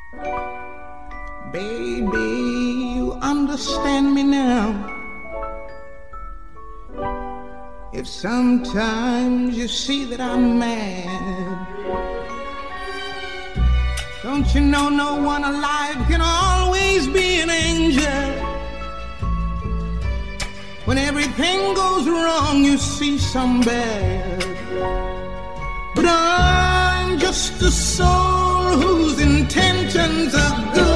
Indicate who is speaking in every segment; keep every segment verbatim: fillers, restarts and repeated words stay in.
Speaker 1: Baby, you understand me now. If sometimes you see that I'm mad, don't you know no one alive can always be an angel? When everything goes wrong, you see some bad. But I'm just a soul whose intentions are good.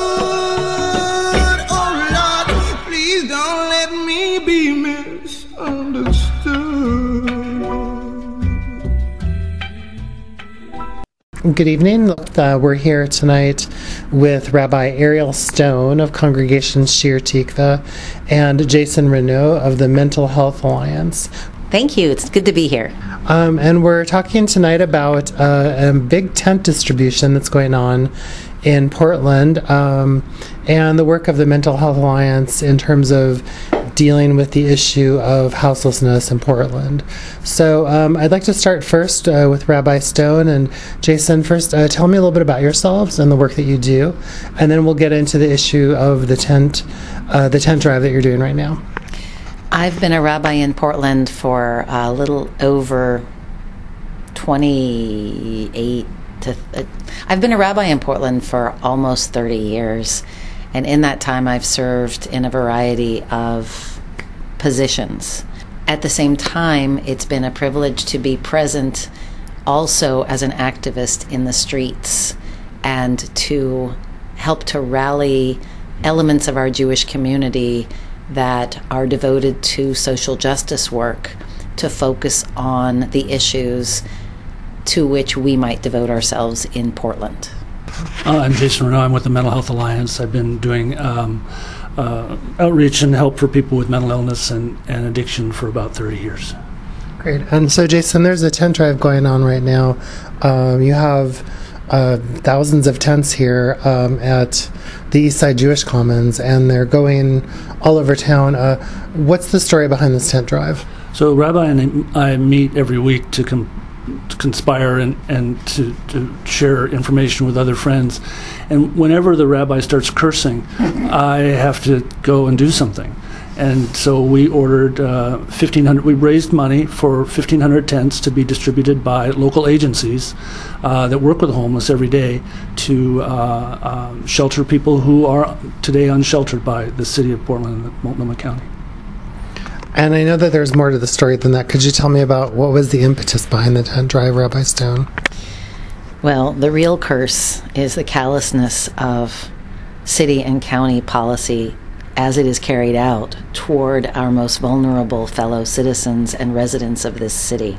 Speaker 1: Oh Lord, please don't let me be misunderstood.
Speaker 2: Good evening. Uh, we're here tonight with Rabbi Ariel Stone of Congregation Shir Tikva and Jason Renaud of the Mental Health Alliance.
Speaker 3: Thank you. It's good to be here.
Speaker 2: Um, and we're talking tonight about uh, a big tent distribution that's going on in Portland um, and the work of the Mental Health Alliance in terms of dealing with the issue of houselessness in Portland. So um, I'd like to start first uh, with Rabbi Stone and Jason. First, uh, tell me a little bit about yourselves and the work that you do, and then we'll get into the issue of the tent, uh, the tent drive that you're doing right now.
Speaker 3: I've been a rabbi in Portland for a little over twenty-eight to... Th- I've been a rabbi in Portland for almost thirty years. And in that time, I've served in a variety of positions. At the same time, it's been a privilege to be present also as an activist in the streets and to help to rally elements of our Jewish community that are devoted to social justice work to focus on the issues to which we might devote ourselves in Portland.
Speaker 4: Uh, I'm Jason Renaud. I'm with the Mental Health Alliance. I've been doing um, uh, outreach and help for people with mental illness and, and addiction for about thirty years.
Speaker 2: Great. And so, Jason, there's a tent drive going on right now. Um, you have uh, thousands of tents here um, at the East Side Jewish Commons, and they're going all over town. Uh, what's the story behind this tent drive?
Speaker 4: So, Rabbi and I meet every week to come. to conspire and, and to, to share information with other friends. And whenever the rabbi starts cursing, I have to go and do something. And so we ordered uh, fifteen hundred, we raised money for fifteen hundred tents to be distributed by local agencies uh, that work with the homeless every day to uh, um, shelter people who are today unsheltered by the city of Portland and Multnomah County.
Speaker 2: And I know that there's more to the story than that. Could you tell me about what was the impetus behind the tent drive, Rabbi Stone?
Speaker 3: Well, the real curse is the callousness of city and county policy as it is carried out toward our most vulnerable fellow citizens and residents of this city.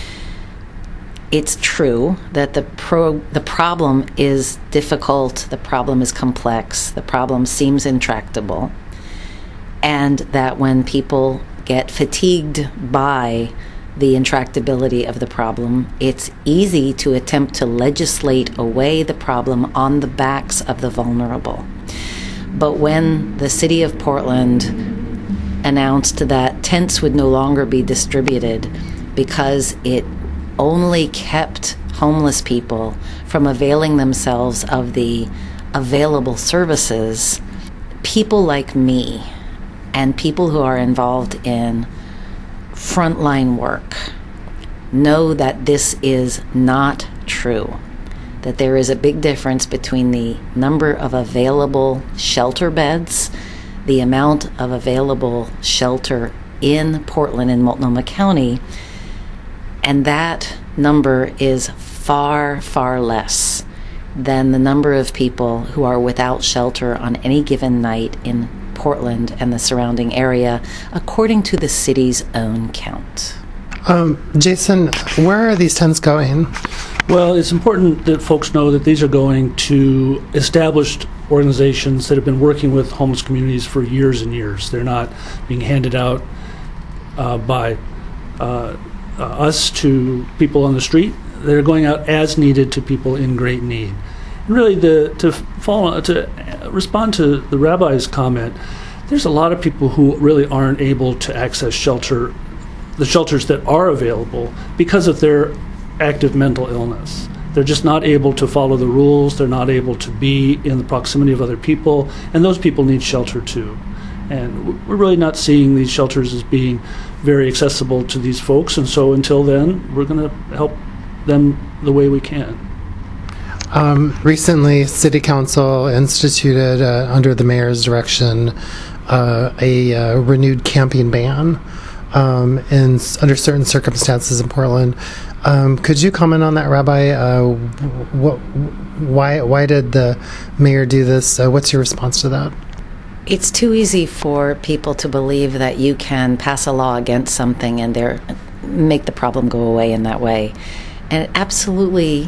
Speaker 3: It's true that the pro- the problem is difficult, the problem is complex, the problem seems intractable, and that when people get fatigued by the intractability of the problem, it's easy to attempt to legislate away the problem on the backs of the vulnerable. But when the city of Portland announced that tents would no longer be distributed because it only kept homeless people from availing themselves of the available services, people like me and people who are involved in frontline work know that this is not true, that there is a big difference between the number of available shelter beds, the amount of available shelter in Portland and Multnomah County, and that number is far, far less than the number of people who are without shelter on any given night in Portland and the surrounding area, according to the city's own count.
Speaker 2: Um, Jason, where are these tents going?
Speaker 4: Well, it's important that folks know that these are going to established organizations that have been working with homeless communities for years and years. They're not being handed out uh, by uh, uh, us to people on the street. They're going out as needed to people in great need. And really, the, to follow, to respond to the rabbi's comment, there's a lot of people who really aren't able to access shelter, the shelters that are available, because of their active mental illness. They're just not able to follow the rules. They're not able to be in the proximity of other people, and those people need shelter too. And we're really not seeing these shelters as being very accessible to these folks, and so until then, we're going to help them the way we can.
Speaker 2: Um, recently, City Council instituted, uh, under the mayor's direction, uh, a uh, renewed camping ban um, in under certain circumstances in Portland. Um, could you comment on that, Rabbi? Uh, what, why, why did the mayor do this? Uh, what's your response to that?
Speaker 3: It's too easy for people to believe that you can pass a law against something and there make the problem go away in that way. And it absolutely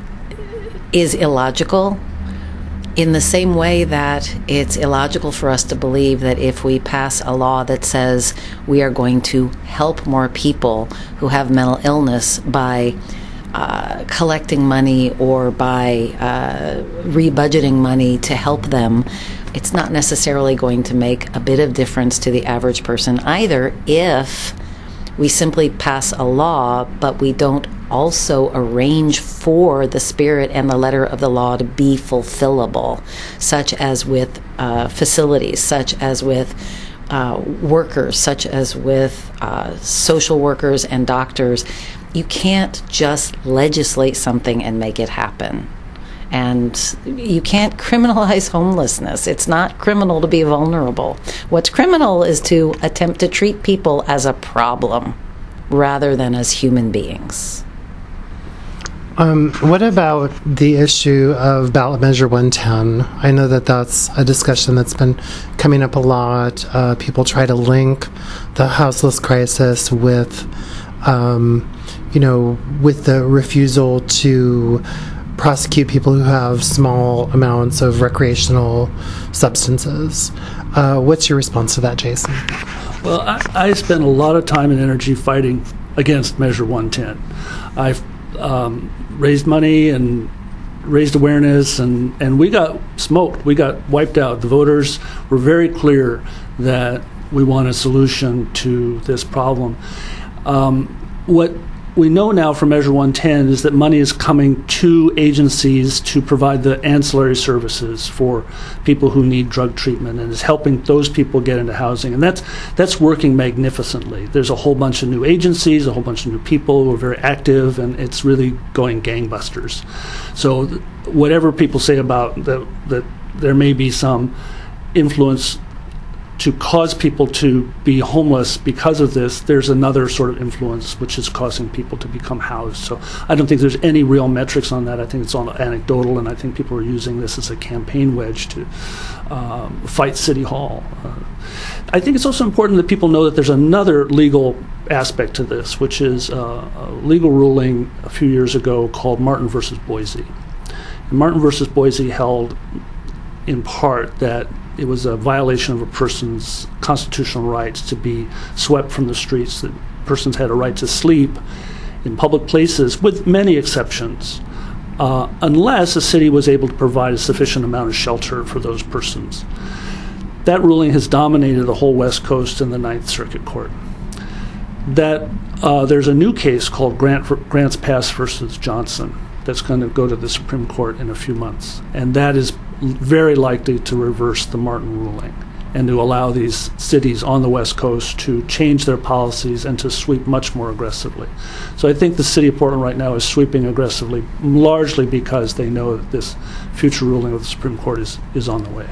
Speaker 3: is illogical, in the same way that it's illogical for us to believe that if we pass a law that says we are going to help more people who have mental illness by uh, collecting money or by uh, rebudgeting money to help them, it's not necessarily going to make a bit of difference to the average person either if we simply pass a law, but we don't also arrange for the spirit and the letter of the law to be fulfillable, such as with uh, facilities, such as with uh, workers, such as with uh, social workers and doctors. You can't just legislate something and make it happen. And you can't criminalize homelessness. It's not criminal to be vulnerable. What's criminal is to attempt to treat people as a problem rather than as human beings.
Speaker 2: Um, what about the issue of ballot measure one ten? I know that that's a discussion that's been coming up a lot. Uh, people try to link the houseless crisis with, um, you know, with the refusal to prosecute people who have small amounts of recreational substances. Uh, what's your response to that, Jason?
Speaker 4: Well, I, I spent a lot of time and energy fighting against Measure one ten. I've um, raised money and raised awareness, and, and we got smoked. We got wiped out. The voters were very clear that we want a solution to this problem. Um, what we know now from Measure one ten is that money is coming to agencies to provide the ancillary services for people who need drug treatment, and is helping those people get into housing. And that's that's working magnificently. There's a whole bunch of new agencies, a whole bunch of new people who are very active, and it's really going gangbusters. So th- whatever people say about that, that there may be some influence to cause people to be homeless because of this, there's another sort of influence which is causing people to become housed. So I don't think there's any real metrics on that. I think it's all anecdotal, and I think people are using this as a campaign wedge to um, fight City Hall. Uh, I think it's also important that people know that there's another legal aspect to this, which is uh, a legal ruling a few years ago called Martin versus Boise. And Martin versus Boise held in part that it was a violation of a person's constitutional rights to be swept from the streets, that persons had a right to sleep in public places, with many exceptions, uh, unless a city was able to provide a sufficient amount of shelter for those persons. That ruling has dominated the whole West Coast in the Ninth Circuit Court. That uh, there's a new case called Grant, Grants Pass versus Johnson that's going to go to the Supreme Court in a few months, and that is very likely to reverse the Martin ruling and to allow these cities on the West Coast to change their policies and to sweep much more aggressively. So I think the city of Portland right now is sweeping aggressively, largely because they know that this future ruling of the Supreme Court is, is on the way.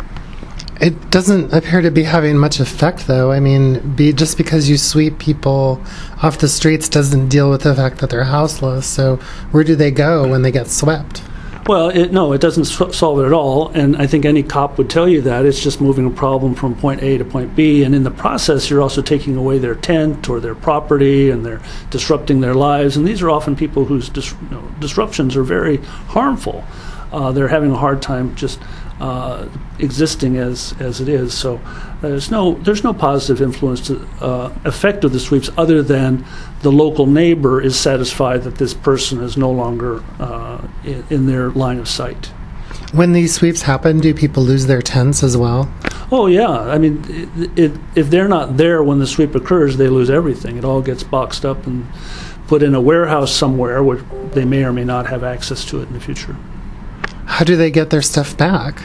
Speaker 2: It doesn't appear to be having much effect, though. I mean, be, just because you sweep people off the streets doesn't deal with the fact that they're houseless. So where do they go when they get swept?
Speaker 4: Well, it, no, it doesn't s- solve it at all, and I think any cop would tell you that. It's just moving a problem from point A to point B, and in the process, you're also taking away their tent or their property, and they're disrupting their lives, and these are often people whose dis- you know, disruptions are very harmful. Uh, they're having a hard time just uh, existing as as it is. So there's no there's no positive influence to uh, effect of the sweeps other than the local neighbor is satisfied that this person is no longer uh, in, in their line of sight.
Speaker 2: When these sweeps happen, do people lose their tents as well?
Speaker 4: Oh, yeah. I mean, it, it, if they're not there when the sweep occurs, they lose everything. It all gets boxed up and put in a warehouse somewhere where they may or may not have access to it in the future.
Speaker 2: How do they get their stuff back?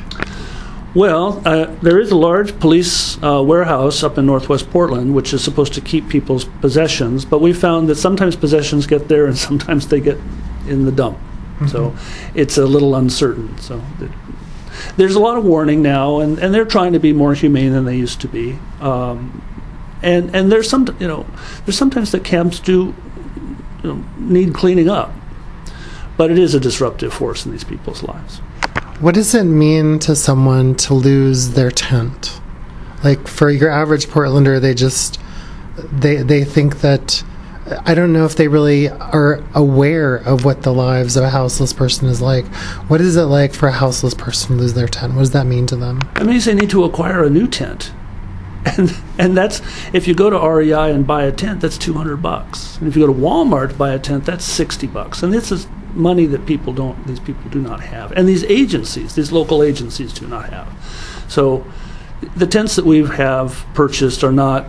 Speaker 4: Well, uh, there is a large police uh, warehouse up in northwest Portland, which is supposed to keep people's possessions, but we found that sometimes possessions get there and sometimes they get in the dump. Mm-hmm. So it's a little uncertain. So th- there's a lot of warning now, and, and they're trying to be more humane than they used to be. Um, and and there's some, you know, there's sometimes that camps do, you know, need cleaning up, but it is a disruptive force in these people's lives.
Speaker 2: What does it mean to someone to lose their tent? Like, for your average Portlander, they just, they they think that, I don't know if they really are aware of what the lives of a houseless person is like. What is it like for a houseless person to lose their tent? What does that mean to them?
Speaker 4: It means they need to acquire a new tent. And and that's, if you go to R E I and buy a tent, that's two hundred bucks. And if you go to Walmart to buy a tent, that's sixty bucks. And this is money that people don't, these people do not have. And these agencies, these local agencies do not have. So the tents that we have purchased are not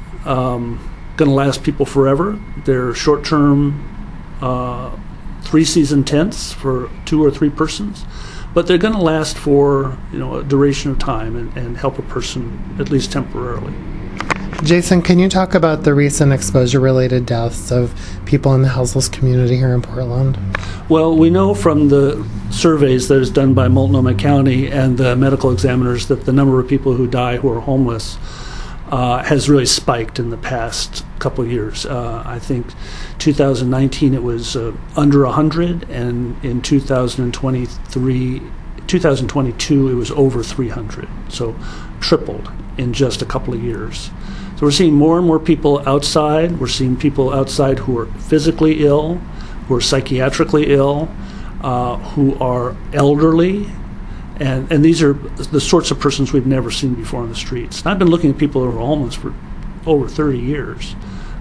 Speaker 4: um, going to last people forever. They're short-term, uh, three-season tents for two or three persons. But they're going to last for, you know, a duration of time and, and help a person at least temporarily.
Speaker 2: Jason, can you talk about the recent exposure-related deaths of people in the houseless community here in Portland?
Speaker 4: Well, we know from the surveys that is done by Multnomah County and the medical examiners that the number of people who die who are homeless uh, has really spiked in the past couple of years. Uh, I think two thousand nineteen it was uh, under one hundred, and in two thousand twenty-three, two thousand twenty-two it was over three hundred. So tripled in just a couple of years. So we're seeing more and more people outside. We're seeing people outside who are physically ill, who are psychiatrically ill, uh, who are elderly, and, and these are the sorts of persons we've never seen before on the streets. And I've been looking at people who are homeless for over thirty years.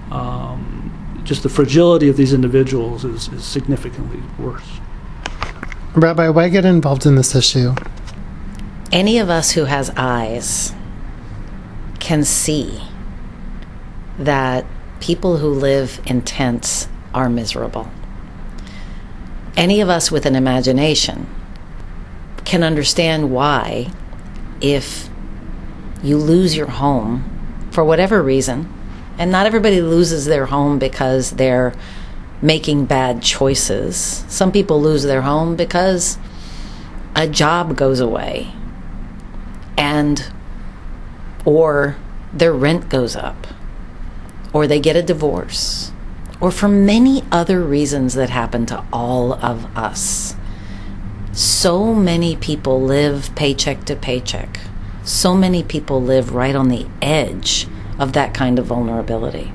Speaker 4: Um, just the fragility of these individuals is, is significantly worse.
Speaker 2: Rabbi, why get involved in this issue?
Speaker 3: Any of us who has eyes can see that people who live in tents are miserable. Any of us with an imagination can understand why, if you lose your home for whatever reason, and not everybody loses their home because they're making bad choices. Some people lose their home because a job goes away, and or their rent goes up, or they get a divorce, or for many other reasons that happen to all of us. So many people live paycheck to paycheck. So many people live right on the edge of that kind of vulnerability.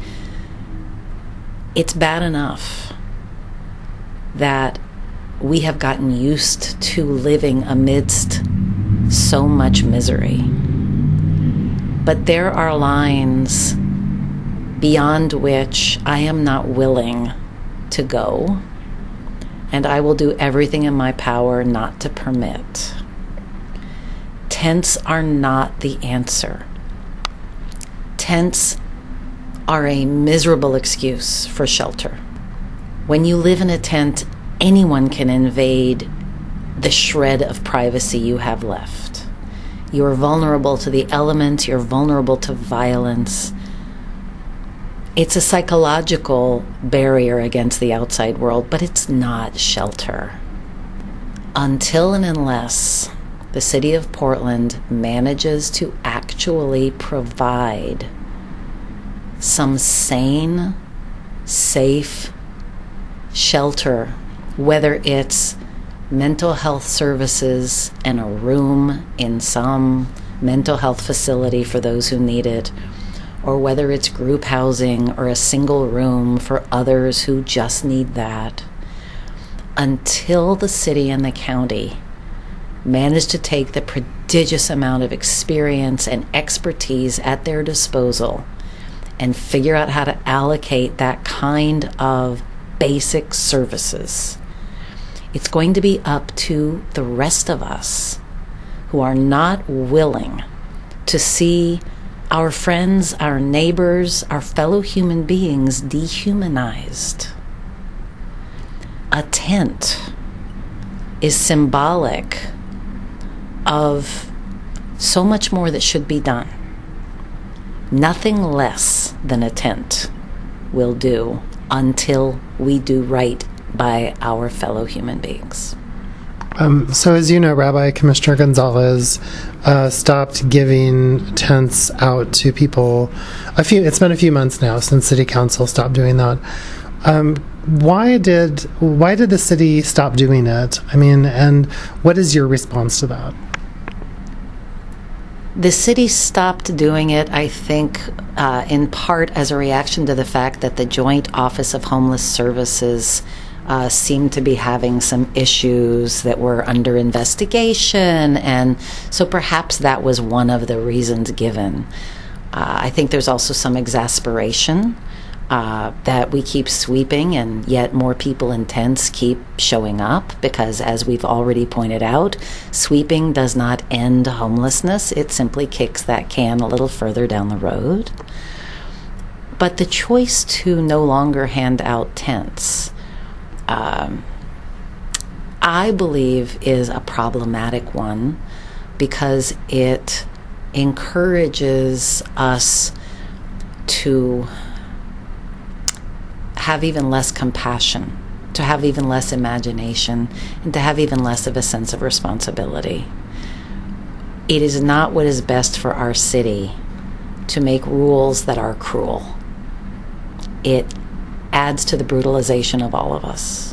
Speaker 3: It's bad enough that we have gotten used to living amidst so much misery. But there are lines beyond which I am not willing to go, and I will do everything in my power not to permit. Tents are not the answer. Tents are a miserable excuse for shelter. When you live in a tent, anyone can invade the shred of privacy you have left. You're vulnerable to the elements, you're vulnerable to violence. It's a psychological barrier against the outside world, but it's not shelter. Until and unless the city of Portland manages to actually provide some sane, safe shelter, whether it's mental health services and a room in some mental health facility for those who need it, or whether it's group housing or a single room for others who just need that, until the city and the county manage to take the prodigious amount of experience and expertise at their disposal and figure out how to allocate that kind of basic services, it's going to be up to the rest of us who are not willing to see our friends, our neighbors, our fellow human beings dehumanized. A tent is symbolic of so much more that should be done. Nothing less than a tent will do until we do right by our fellow human beings.
Speaker 2: Um, so as you know, Rabbi Commissioner Gonzalez uh, stopped giving tents out to people. A few. It's been a few months now since City Council stopped doing that. Um, why did why did the city stop doing it? I mean, and what is your response to that?
Speaker 3: The city stopped doing it, I think, uh, in part as a reaction to the fact that the Joint Office of Homeless Services uh, seemed to be having some issues that were under investigation, and so perhaps that was one of the reasons given. Uh, I think there's also some exasperation uh, that we keep sweeping, and yet more people in tents keep showing up, because as we've already pointed out, sweeping does not end homelessness. It simply kicks that can a little further down the road. But the choice to no longer hand out tents, um, I believe, is a problematic one, because it encourages us to have even less compassion, to have even less imagination, and to have even less of a sense of responsibility. It is not what is best for our city to make rules that are cruel. It adds to the brutalization of all of us.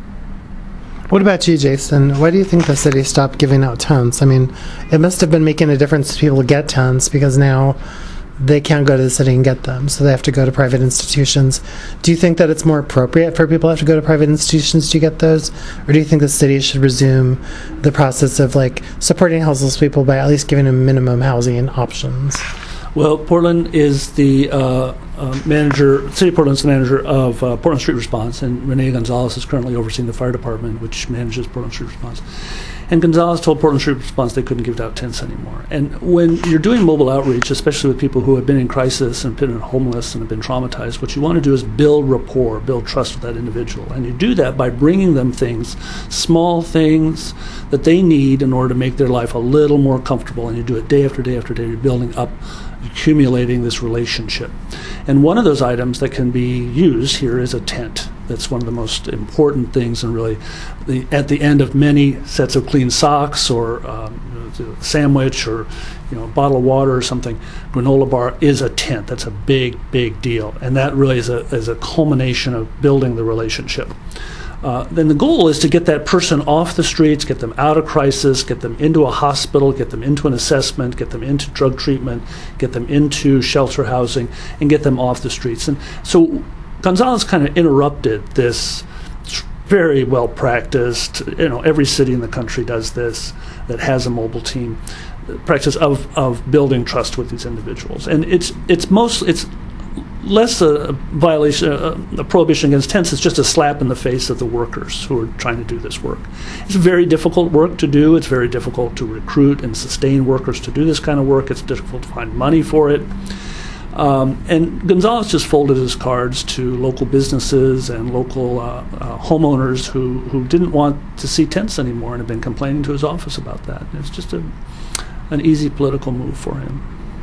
Speaker 2: What about you, Jason? Why do you think the city stopped giving out tents? I mean, it must have been making a difference to people to get tents, because now they can't go to the city and get them, so they have to go to private institutions. Do you think that it's more appropriate for people to have to go to private institutions to get those? Or do you think the city should resume the process of like supporting houseless people by at least giving them minimum housing options?
Speaker 4: Well, Portland is the uh, uh, manager, City of Portland's the manager of uh, Portland Street Response, and Renee Gonzalez is currently overseeing the fire department, which manages Portland Street Response. And Gonzalez told Portland Street Response they couldn't give out tents anymore. And when you're doing mobile outreach, especially with people who have been in crisis and been homeless and have been traumatized, what you want to do is build rapport, build trust with that individual. And you do that by bringing them things, small things that they need in order to make their life a little more comfortable. And you do it day after day after day. You're building up, accumulating this relationship. And one of those items that can be used here is a tent. That's one of the most important things, and really the, at the end of many sets of clean socks, or um, you know, a sandwich, or you know, a bottle of water or something, granola bar is a tent. That's a big, big deal. And that really is a, is a culmination of building the relationship. Uh, then the goal is to get that person off the streets, get them out of crisis, get them into a hospital, get them into an assessment, get them into drug treatment, get them into shelter housing, and get them off the streets. And so Gonzalez kind of interrupted this very well practiced, you know, every city in the country does this that has a mobile team, practice of, of building trust with these individuals. And it's it's most it's less a violation, a, a prohibition against tents. It's just a slap in the face of the workers who are trying to do this work. It's very difficult work to do. It's very difficult to recruit and sustain workers to do this kind of work. It's difficult to find money for it. Um, and Gonzalez just folded his cards to local businesses and local uh, uh, homeowners who, who didn't want to see tents anymore and have been complaining to his office about that. It's just a, an easy political move for him.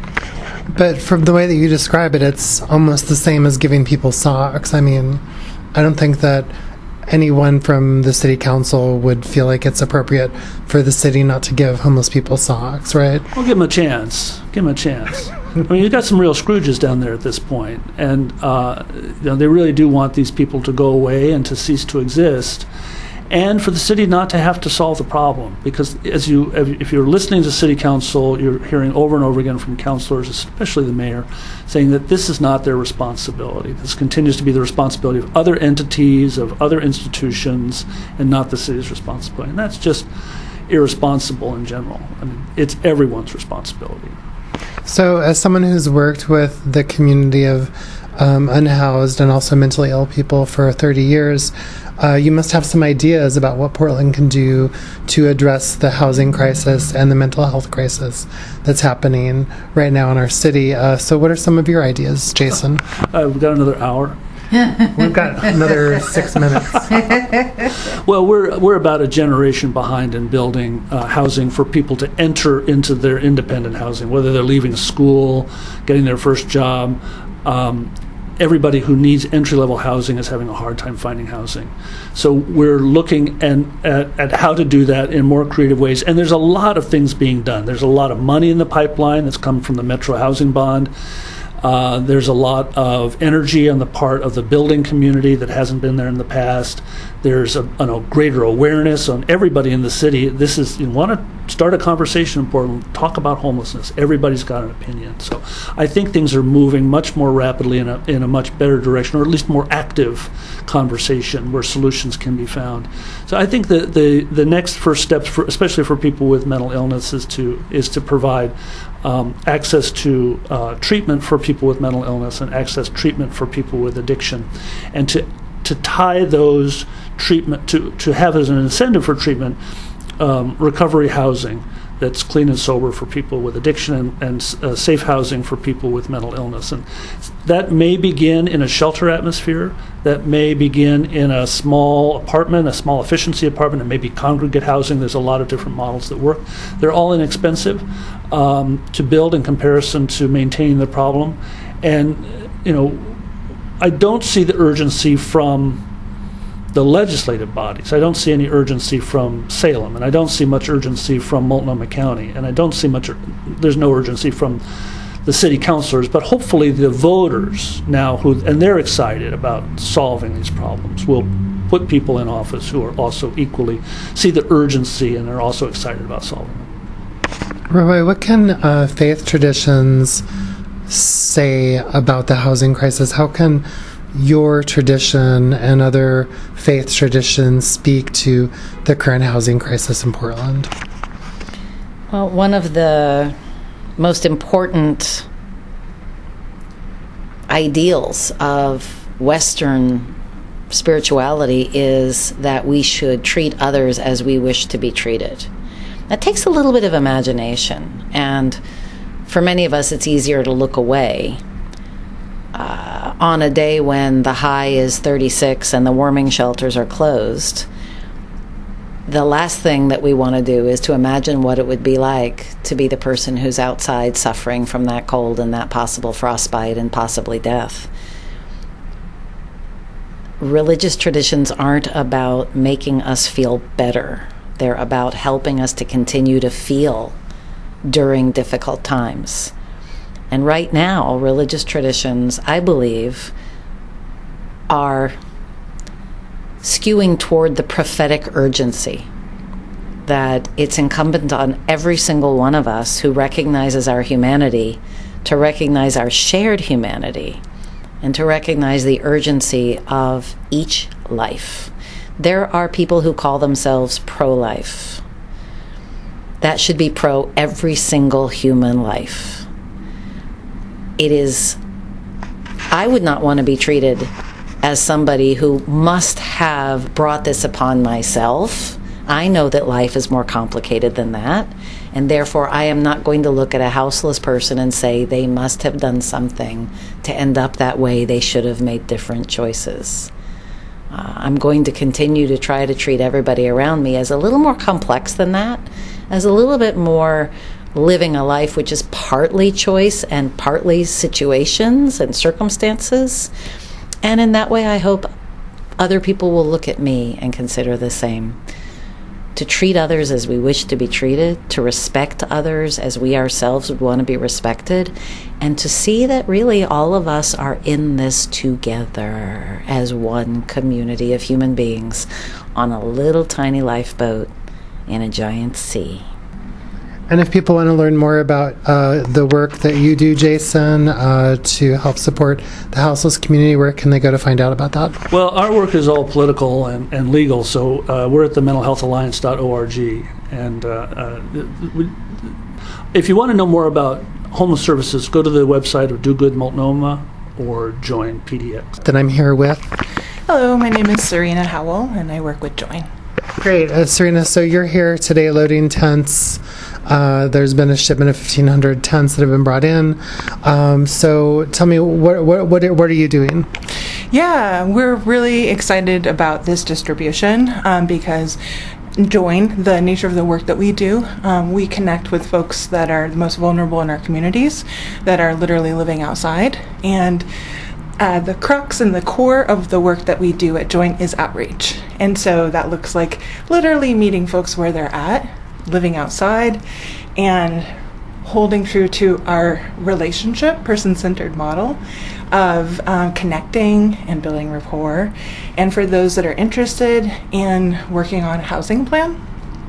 Speaker 2: But from the way that you describe it, it's almost the same as giving people socks. I mean, I don't think that anyone from the city council would feel like it's appropriate for the city not to give homeless people socks, right?
Speaker 4: Well, give them a chance. Give them a chance. I mean, you've got some real Scrooges down there at this point, and uh, you know, they really do want these people to go away and to cease to exist, and for the city not to have to solve the problem. Because as you, if you're listening to city council, you're hearing over and over again from councilors, especially the mayor, saying that this is not their responsibility. This continues to be the responsibility of other entities, of other institutions, and not the city's responsibility. And that's just irresponsible in general. I mean, it's everyone's responsibility.
Speaker 2: So as someone who's worked with the community of um, unhoused and also mentally ill people for thirty years, uh, you must have some ideas about what Portland can do to address the housing crisis and the mental health crisis that's happening right now in our city. Uh, so what are some of your ideas, Jason?
Speaker 4: Uh, we've got another hour.
Speaker 2: We've got another six minutes.
Speaker 4: Well, we're we're about a generation behind in building uh, housing for people to enter into their independent housing, whether they're leaving school, getting their first job. Um, everybody who needs entry-level housing is having a hard time finding housing. So we're looking and, at, at how to do that in more creative ways. And there's a lot of things being done. There's a lot of money in the pipeline that's come from the Metro Housing Bond. Uh, there's a lot of energy on the part of the building community that hasn't been there in the past. There's a, a greater awareness on everybody in the city. This is, you want to start a conversation in Portland, talk about homelessness. Everybody's got an opinion. So I think things are moving much more rapidly in a, in a much better direction, or at least more active conversation where solutions can be found. So I think the, the, the next first steps, for, especially for people with mental illness, is to, is to provide Um, access to uh, treatment for people with mental illness and access treatment for people with addiction, and to to tie those treatment to to have as an incentive for treatment um, recovery housing that's clean and sober for people with addiction, and, and uh, safe housing for people with mental illness. And that may begin in a shelter atmosphere, that may begin in a small apartment, a small efficiency apartment, it may be congregate housing. There's a lot of different models that work. They're all inexpensive um, to build in comparison to maintaining the problem. And, you know, I don't see the urgency from the legislative bodies. I don't see any urgency from Salem, and I don't see much urgency from Multnomah County, and I don't see much, there's no urgency from the city councilors, but hopefully the voters now, who, and they're excited about solving these problems, will put people in office who are also equally, see the urgency and are also excited about solving them.
Speaker 2: Roy, what can uh, faith traditions say about the housing crisis? How can your tradition and other faith traditions speak to the current housing crisis in Portland?
Speaker 3: Well, one of the most important ideals of Western spirituality is that we should treat others as we wish to be treated. That takes a little bit of imagination, and for many of us it's easier to look away. Uh, on a day when the high is thirty-six and the warming shelters are closed, the last thing that we want to do is to imagine what it would be like to be the person who's outside suffering from that cold and that possible frostbite and possibly death. Religious traditions aren't about making us feel better. They're about helping us to continue to feel during difficult times. And right now, religious traditions, I believe, are skewing toward the prophetic urgency, that it's incumbent on every single one of us who recognizes our humanity to recognize our shared humanity and to recognize the urgency of each life. There are people who call themselves pro-life. That should be pro every single human life. It is, I would not want to be treated as somebody who must have brought this upon myself. I know that life is more complicated than that, and therefore I am not going to look at a houseless person and say they must have done something to end up that way. They should have made different choices. Uh, I'm going to continue to try to treat everybody around me as a little more complex than that, as a little bit more living a life which is partly choice and partly situations and circumstances. And in that way, I hope other people will look at me and consider the same. To treat others as we wish to be treated, to respect others as we ourselves would want to be respected, and to see that really all of us are in this together as one community of human beings on a little tiny lifeboat in a giant sea.
Speaker 2: And if people want to learn more about uh, the work that you do, Jason, uh, to help support the houseless community, where can they go to find out about that?
Speaker 4: Well, our work is all political and, and legal, so uh, we're at the mental health alliance dot org. And uh, uh, we, if you want to know more about homeless services, go to the website of Do Good Multnomah or join P D X.
Speaker 2: Then I'm here with
Speaker 5: Hello, my name is Serena Howell, and I work with Join.
Speaker 2: Great. Uh, Serena, so you're here today loading tents. Uh, there's been a shipment of fifteen hundred tents that have been brought in. Um, so tell me, what, what, what, what are you doing?
Speaker 5: Yeah, we're really excited about this distribution um, because Join, the nature of the work that we do, um, we connect with folks that are the most vulnerable in our communities, that are literally living outside. And uh, the crux and the core of the work that we do at Join is outreach. And so that looks like literally meeting folks where they're at, living outside, and holding true to our relationship, person-centered model of um, connecting and building rapport. And for those that are interested in working on a housing plan,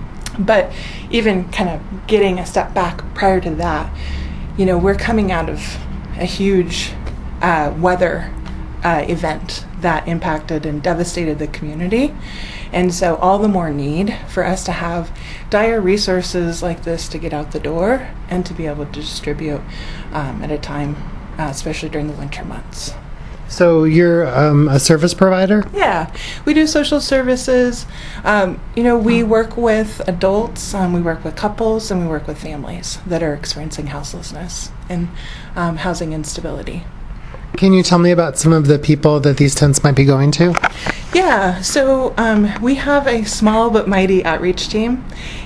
Speaker 5: but even kind of getting a step back prior to that, you know, we're coming out of a huge uh, weather uh, event that impacted and devastated the community. And so all the more need for us to have dire resources like this to get out the door and to be able to distribute um, at a time, uh, especially during the winter months.
Speaker 2: So you're um, a service provider?
Speaker 5: Yeah, we do social services. Um, you know, we work with adults, um, we work with couples, and we work with families that are experiencing houselessness and um, housing instability.
Speaker 2: Can you tell me about some of the people that these tents might be going to?
Speaker 5: Yeah, so um, we have a small but mighty outreach team,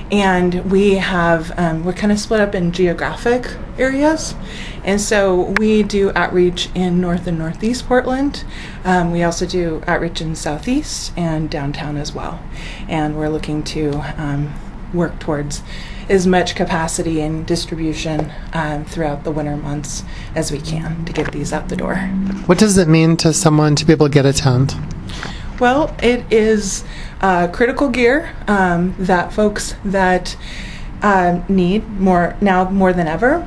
Speaker 5: and we have, um, we're kind of split up in geographic areas. And so we do outreach in North and Northeast Portland. Um, we also do outreach in Southeast and downtown as well. And we're looking to um, work towards as much capacity and distribution um, throughout the winter months as we can to get these out the door.
Speaker 2: What does it mean to someone to be able to get a tent?
Speaker 5: Well, it is uh, critical gear um, that folks that uh, need more now more than ever.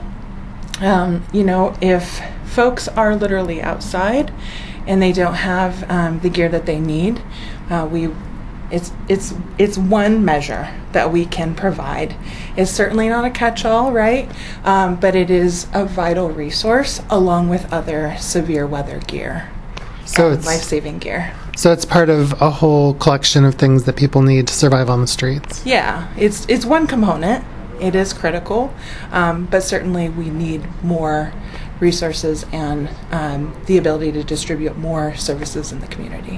Speaker 5: Um, you know, if folks are literally outside and they don't have um, the gear that they need, uh, we it's it's it's one measure that we can provide. It's certainly not a catch-all, right? Um, but it is a vital resource along with other severe weather gear,
Speaker 2: so
Speaker 5: and
Speaker 2: it's
Speaker 5: life-saving gear.
Speaker 2: So it's part of a whole collection of things that people need to survive on the streets.
Speaker 5: Yeah, it's it's one component. It is critical, um, but certainly we need more resources and um, the ability to distribute more services in the community.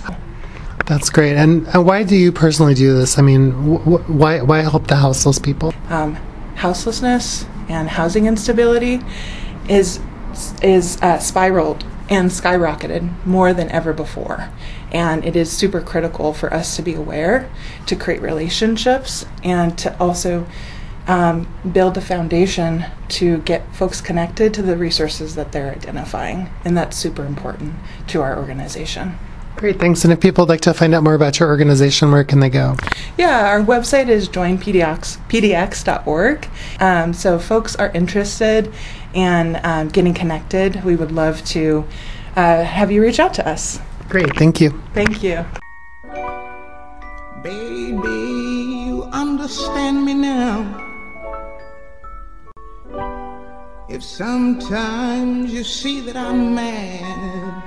Speaker 2: That's great. And, and why do you personally do this? I mean, wh- why why help the houseless people?
Speaker 5: Um, houselessness and housing instability is is uh, spiraled and skyrocketed more than ever before. And it is super critical for us to be aware, to create relationships, and to also um, build a foundation to get folks connected to the resources that they're identifying. And that's super important to our organization.
Speaker 2: Great, thanks. And if people would like to find out more about your organization, where can they go?
Speaker 5: Yeah, our website is join p d x dot org. Um, so if folks are interested in um, getting connected, we would love to uh, have you reach out to us.
Speaker 2: Great, thank you.
Speaker 5: Thank you.
Speaker 1: Baby, you understand me now. If sometimes you see that I'm mad,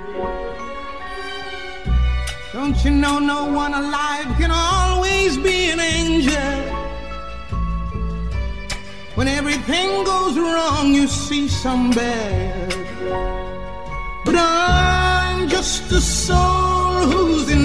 Speaker 1: don't you know no one alive can always be an angel? When everything goes wrong, you see some bad. But I'm just a soul who's in